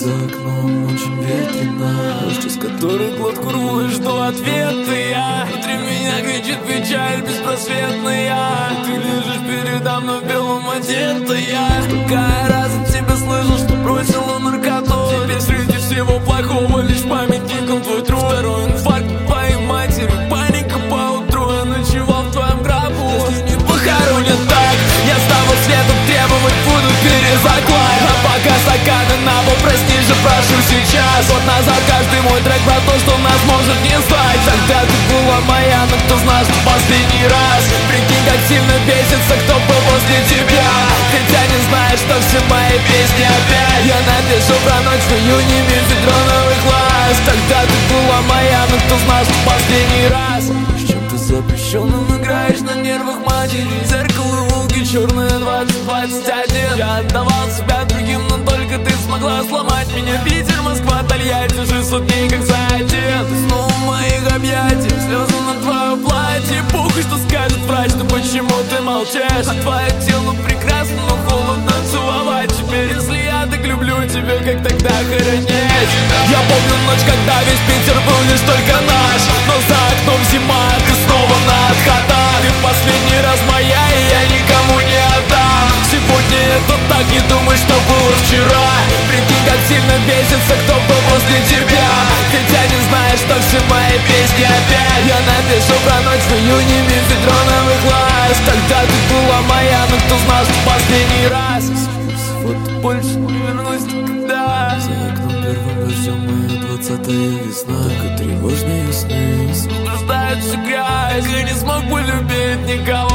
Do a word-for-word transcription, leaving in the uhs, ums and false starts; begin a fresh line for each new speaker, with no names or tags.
За окном очень ветрено, дождь, из которых глотку рву и жду ответа я. Внутри меня кричит печаль беспросветная. Ты лежишь передо мной в белом одетая. Сколько раз от тебя слышал, что бросила наркоту. Теперь среди всего плохого лишь памятником твой труд. Второй инфаркт твоей матери, паника поутру. Я ночевал в твоем гробу, если не похоронят так, я с того света требовать буду перезаклад. А пока стаканы на пол, прости же, прошу сейчас. Год назад каждый мой трек про то, что нас может не стать. Тогда ты была моя, но кто знал, что последний раз. Прикинь, как сильно бесится, кто был после тебя. Хотя не знаешь, что все мои песни опять. Я напишу про ночь в июне мефедроновых глаз. Тогда ты была моя, но кто знал, что последний раз. С чем-то запрещенным играешь на нервах матери. Зеркало Волги черное двадцать двадцать один. Я отдавал себя другим, но только ты смогла сломать меня. Питер, Москва, Тольятти, шестьсот дней как за один. Ты снова в моих объятиях, слезы на твое платье. Похуй, что скажет врач, но почему ты молчишь? А твое тело прекрасно, но холодно целовать теперь. Если я так люблю тебя, как тогда хоронить? Я помню ночь, когда весь Питер был лишь только наш. Но за окном зима, ты снова на отходах. Ты в последний раз моя, и я никому не отдам. Сегодня это так, не думай, что было вчера. Прикинь, как сильно бесится, кто был после тебя. Хотя не знаешь, что все мои песни опять. Я напишу про ночь в июне мефедроновых глаз. Тогда ты была моя, но кто знал, что последний раз. Вот больше не вернусь никогда.
За окном первым дождем моя двадцатая весна. Только тревожные сны
Рождают всю грязь, я не смог полюбить никого.